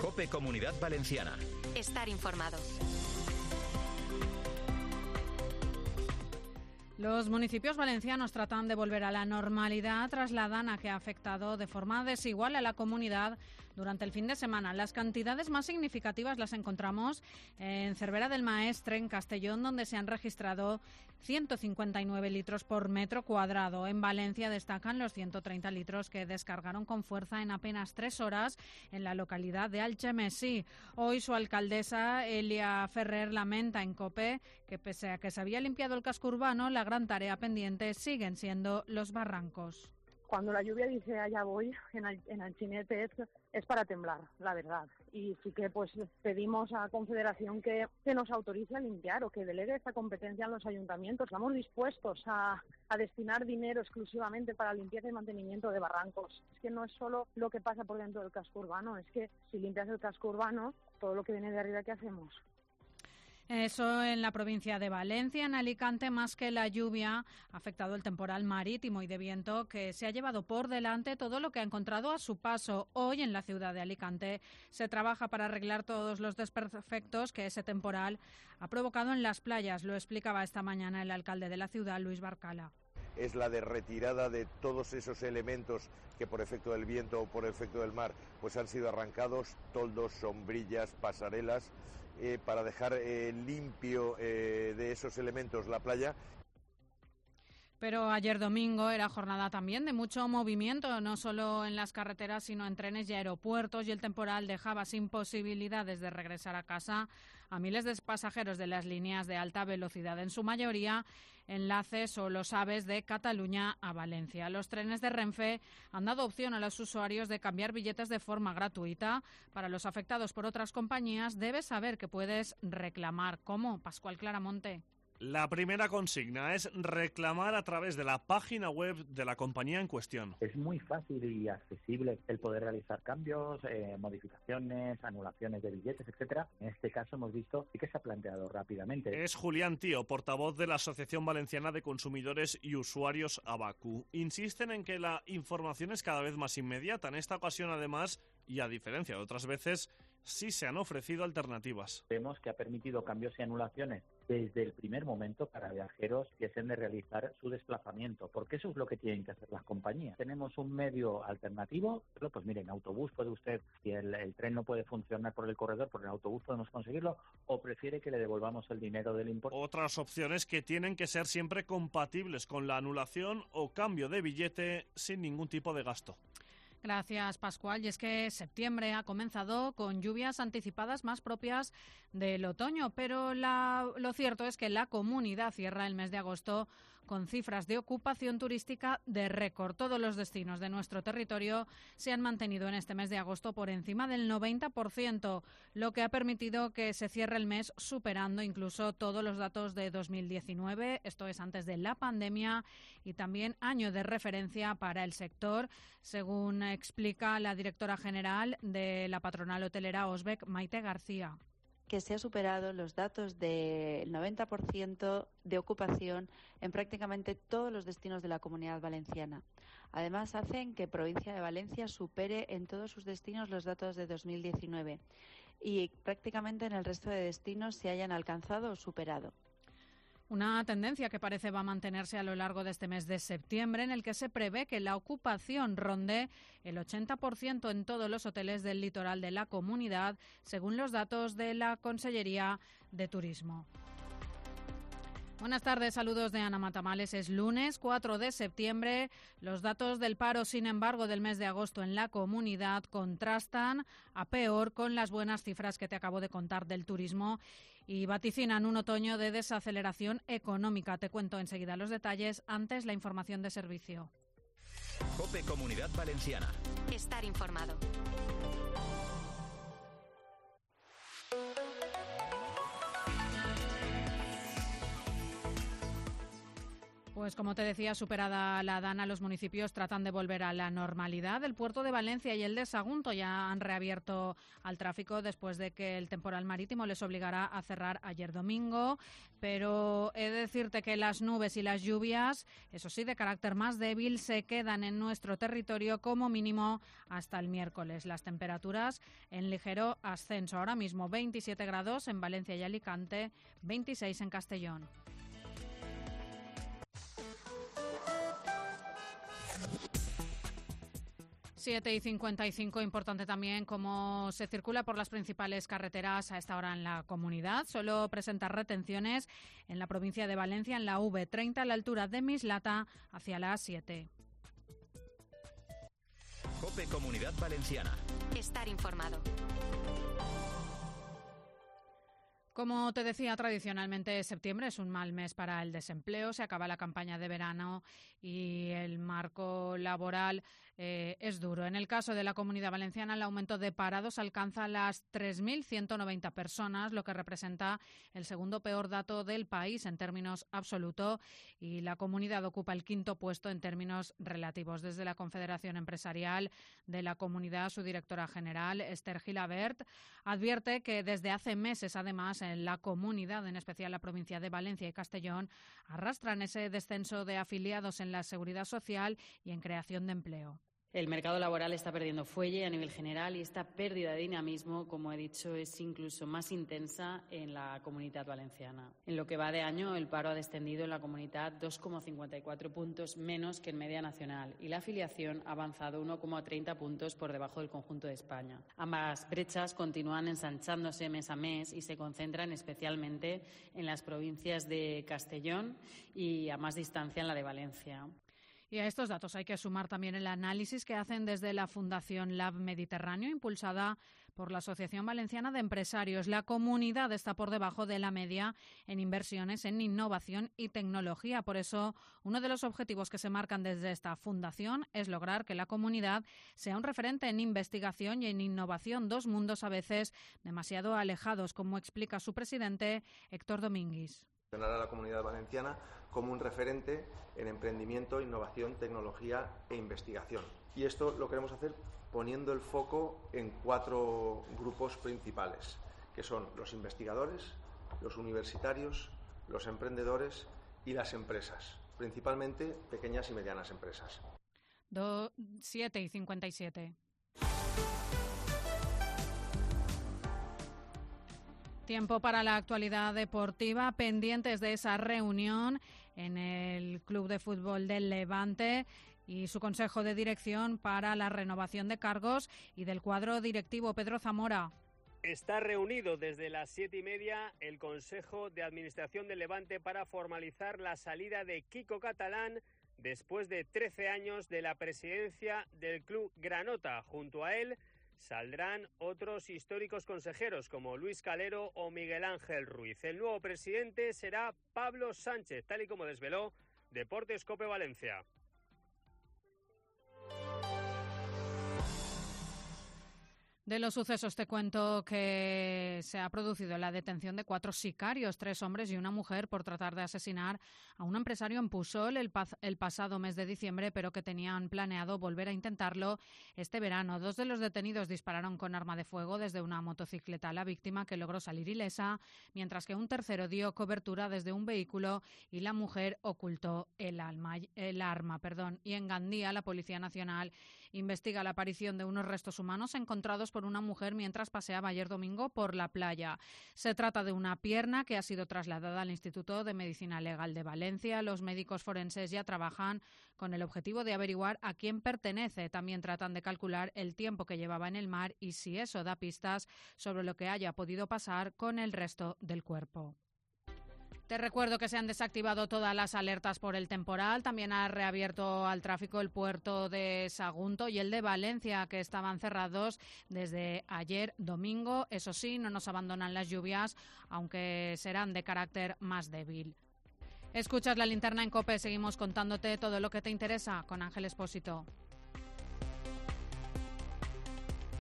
COPE Comunidad Valenciana. Estar informado. Los municipios valencianos tratan de volver a la normalidad tras la dana que ha afectado de forma desigual a la comunidad durante el fin de semana. Las cantidades más significativas las encontramos en Cervera del Maestre, en Castellón, donde se han registrado 159 litros por metro cuadrado. En Valencia destacan los 130 litros que descargaron con fuerza en apenas 3 horas en la localidad de Algemesí. Hoy su alcaldesa, Elia Ferrer, lamenta en COPE que pese a que se había limpiado el casco urbano, la gran tarea pendiente siguen siendo los barrancos. Cuando la lluvia dice allá voy, en Alchinete es para temblar, la verdad. Y sí que pues pedimos a Confederación que nos autorice a limpiar o que delegue esta competencia a los ayuntamientos. Estamos dispuestos a destinar dinero exclusivamente para limpieza y mantenimiento de barrancos. Es que no es solo lo que pasa por dentro del casco urbano, es que si limpias el casco urbano, todo lo que viene de arriba, ¿qué hacemos? Eso en la provincia de Valencia. En Alicante, más que la lluvia, ha afectado el temporal marítimo y de viento que se ha llevado por delante todo lo que ha encontrado a su paso. Hoy en la ciudad de Alicante se trabaja para arreglar todos los desperfectos que ese temporal ha provocado en las playas. Lo explicaba esta mañana el alcalde de la ciudad, Luis Barcala. Es la de retirada de todos esos elementos que por efecto del viento o por efecto del mar pues han sido arrancados, toldos, sombrillas, pasarelas, para dejar limpio de esos elementos la playa. Pero ayer domingo era jornada también de mucho movimiento, no solo en las carreteras, sino en trenes y aeropuertos, y el temporal dejaba sin posibilidades de regresar a casa a miles de pasajeros de las líneas de alta velocidad, en su mayoría enlaces o los AVEs de Cataluña a Valencia. Los trenes de Renfe han dado opción a los usuarios de cambiar billetes de forma gratuita. Para los afectados por otras compañías, debes saber que puedes reclamar. ¿Cómo? Pascual Claramonte. La primera consigna es reclamar a través de la página web de la compañía en cuestión. Es muy fácil y accesible el poder realizar cambios, modificaciones, anulaciones de billetes, etcétera. En este caso hemos visto que se ha planteado rápidamente. Es Julián Tío, portavoz de la Asociación Valenciana de Consumidores y Usuarios ABACU. Insisten en que la información es cada vez más inmediata. En esta ocasión, además, y a diferencia de otras veces, sí se han ofrecido alternativas. Vemos que ha permitido cambios y anulaciones desde el primer momento para viajeros que deseen de realizar su desplazamiento, porque eso es lo que tienen que hacer las compañías. Tenemos un medio alternativo, pero pues miren, autobús puede usted, si el tren no puede funcionar por el corredor, por el autobús podemos conseguirlo, o prefiere que le devolvamos el dinero del importe. Otras opciones que tienen que ser siempre compatibles con la anulación o cambio de billete sin ningún tipo de gasto. Gracias, Pascual. Y es que septiembre ha comenzado con lluvias anticipadas más propias del otoño, pero lo cierto es que la comunidad cierra el mes de agosto con cifras de ocupación turística de récord. Todos los destinos de nuestro territorio se han mantenido en este mes de agosto por encima del 90%, lo que ha permitido que se cierre el mes superando incluso todos los datos de 2019, esto es antes de la pandemia, y también año de referencia para el sector, según explica la directora general de la patronal hotelera Osbec, Maite García. Que se ha superado los datos del 90% de ocupación en prácticamente todos los destinos de la Comunidad Valenciana. Además, hacen que Provincia de Valencia supere en todos sus destinos los datos de 2019 y prácticamente en el resto de destinos se hayan alcanzado o superado. Una tendencia que parece va a mantenerse a lo largo de este mes de septiembre, en el que se prevé que la ocupación ronde el 80% en todos los hoteles del litoral de la comunidad, según los datos de la Consellería de Turismo. Buenas tardes, saludos de Ana Matamales. Es lunes 4 de septiembre. Los datos del paro, sin embargo, del mes de agosto en la comunidad contrastan a peor con las buenas cifras que te acabo de contar del turismo y vaticinan un otoño de desaceleración económica. Te cuento enseguida los detalles, antes la información de servicio. COPE Comunidad Valenciana. Estar informado. Pues como te decía, superada la Dana, los municipios tratan de volver a la normalidad. El puerto de Valencia y el de Sagunto ya han reabierto al tráfico después de que el temporal marítimo les obligara a cerrar ayer domingo. Pero he de decirte que las nubes y las lluvias, eso sí, de carácter más débil, se quedan en nuestro territorio como mínimo hasta el miércoles. Las temperaturas en ligero ascenso. Ahora mismo 27 grados en Valencia y Alicante, 26 en Castellón. 7:55, importante también cómo se circula por las principales carreteras a esta hora en la comunidad. Solo presentar retenciones en la provincia de Valencia, en la V30 a la altura de Mislata hacia la A7. COPE Comunidad Valenciana. Estar informado. Como te decía, tradicionalmente septiembre es un mal mes para el desempleo. Se acaba la campaña de verano y el marco laboral es duro. En el caso de la Comunidad Valenciana, el aumento de parados alcanza las 3.190 personas, lo que representa el segundo peor dato del país en términos absolutos, y la comunidad ocupa el quinto puesto en términos relativos. Desde la Confederación Empresarial de la Comunidad, su directora general, Esther Gilabert, advierte que desde hace meses, además, en la comunidad, en especial la provincia de Valencia y Castellón, arrastran ese descenso de afiliados en la seguridad social y en creación de empleo. El mercado laboral está perdiendo fuelle a nivel general y esta pérdida de dinamismo, como he dicho, es incluso más intensa en la Comunidad Valenciana. En lo que va de año, el paro ha descendido en la comunidad 2,54 puntos menos que en media nacional y la afiliación ha avanzado 1,30 puntos por debajo del conjunto de España. Ambas brechas continúan ensanchándose mes a mes y se concentran especialmente en las provincias de Castellón y a más distancia en la de Valencia. Y a estos datos hay que sumar también el análisis que hacen desde la Fundación Lab Mediterráneo, impulsada por la Asociación Valenciana de Empresarios. La comunidad está por debajo de la media en inversiones en innovación y tecnología. Por eso, uno de los objetivos que se marcan desde esta fundación es lograr que la comunidad sea un referente en investigación y en innovación, dos mundos a veces demasiado alejados, como explica su presidente, Héctor Domínguez. A la Comunidad Valenciana como un referente en emprendimiento, innovación, tecnología e investigación. Y esto lo queremos hacer poniendo el foco en 4 grupos principales, que son los investigadores, los universitarios, los emprendedores y las empresas, principalmente pequeñas y medianas empresas. 7:57. Tiempo para la actualidad deportiva, pendientes de esa reunión en el Club de Fútbol del Levante y su consejo de dirección para la renovación de cargos y del cuadro directivo. Pedro Zamora. Está reunido desde las 7:30 el Consejo de Administración del Levante para formalizar la salida de Quico Catalán después de 13 años de la presidencia del Club Granota. Junto a él saldrán otros históricos consejeros como Luis Calero o Miguel Ángel Ruiz. El nuevo presidente será Pablo Sánchez, tal y como desveló Deportes COPE Valencia. De los sucesos te cuento que se ha producido la detención de 4 sicarios, 3 hombres y una mujer, por tratar de asesinar a un empresario en Pusol el pasado mes de diciembre, pero que tenían planeado volver a intentarlo este verano. 2 de los detenidos dispararon con arma de fuego desde una motocicleta a la víctima, que logró salir ilesa, mientras que un tercero dio cobertura desde un vehículo y la mujer ocultó el arma. Y en Gandía, la Policía Nacional investiga la aparición de unos restos humanos encontrados por una mujer mientras paseaba ayer domingo por la playa. Se trata de una pierna que ha sido trasladada al Instituto de Medicina Legal de Valencia. Los médicos forenses ya trabajan con el objetivo de averiguar a quién pertenece. También tratan de calcular el tiempo que llevaba en el mar y si eso da pistas sobre lo que haya podido pasar con el resto del cuerpo. Te recuerdo que se han desactivado todas las alertas por el temporal. También ha reabierto al tráfico el puerto de Sagunto y el de Valencia, que estaban cerrados desde ayer domingo. Eso sí, no nos abandonan las lluvias, aunque serán de carácter más débil. Escuchas La Linterna en COPE. Seguimos contándote todo lo que te interesa con Ángel Expósito.